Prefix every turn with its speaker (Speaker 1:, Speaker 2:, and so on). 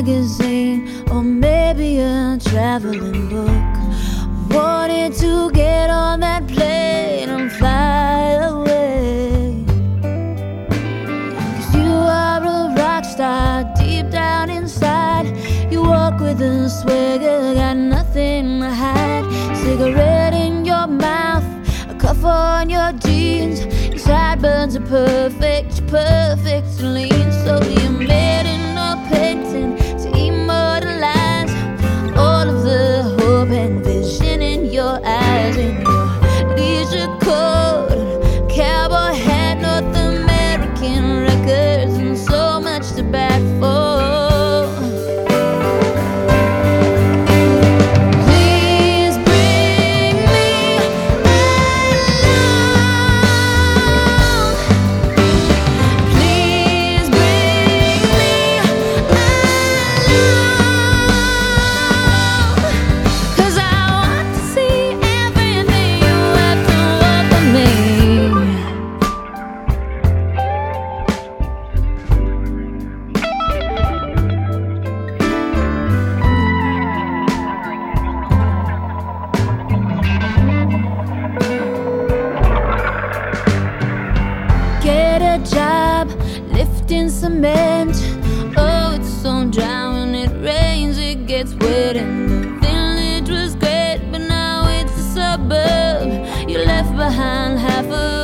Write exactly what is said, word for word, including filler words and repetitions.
Speaker 1: magazine, or maybe a traveling book. Wanted to get on that plane and fly away. 'Cause you are a rock star deep down inside. You walk with a swagger, got nothing to hide. Cigarette in your mouth, a cuff on your jeans. Your sideburns are perfect, you're perfect and lean. So you made in a painting to immortalize all of the hope and vision in your eyes. In your leisure coat, cowboy hat, North American records, and so much to bat for. Job lifting cement. Oh, it's so dry when it rains, it gets wet. And the village was great, but now it's a suburb. You left behind half of